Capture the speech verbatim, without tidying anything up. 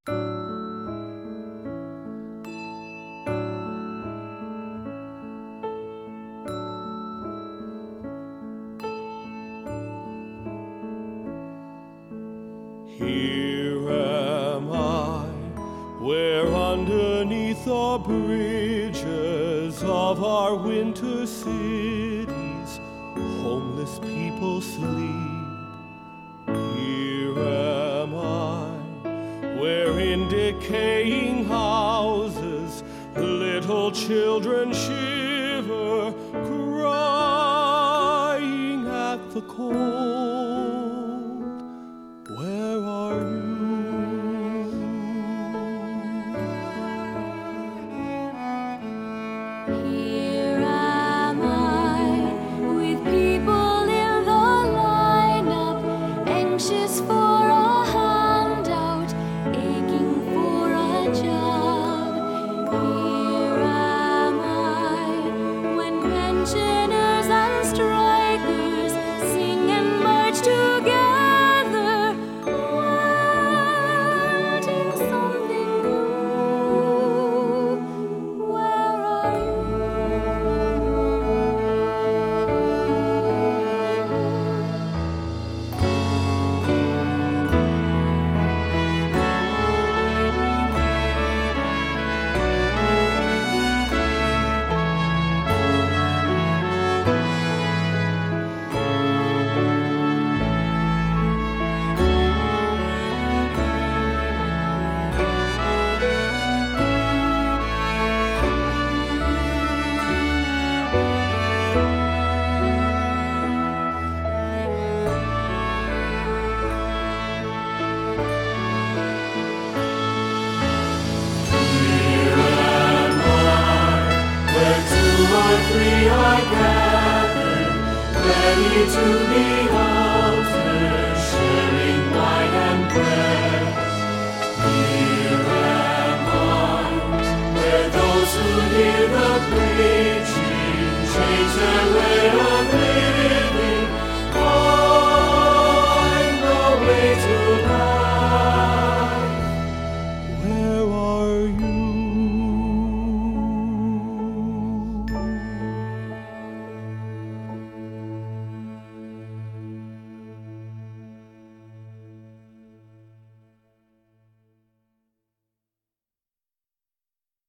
Here am I, where underneath the bridges of our winter cities homeless people sleep. Here am I, where in decaying houses little children shiver, crying at the cold. Where are you? Here am I, with people in the lineup, anxious for a handout, aching for a job. Here am I, when pensioners and strikers sing and march together. Three are gathered, ready to be